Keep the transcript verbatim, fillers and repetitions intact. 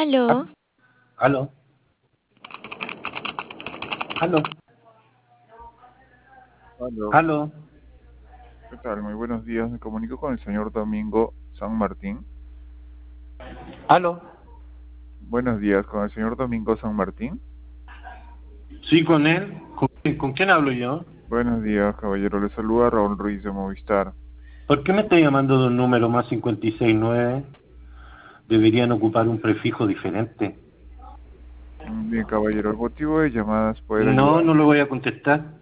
Aló, Aló, aló, Aló, aló. ¿qué tal? Muy buenos días. Me comunico con el señor Domingo San Martín. Aló. Buenos días, con el señor Domingo San Martín. Sí, con él. ¿Con, con quién hablo yo? Buenos días, caballero. Le saluda Raúl Ruiz de Movistar. ¿Por qué me está llamando de un número más cincuenta y seis nueve? Deberían ocupar un prefijo diferente. Mm, Bien, caballero, el motivo de llamadas es poder No, ayudar. no lo voy a contestar.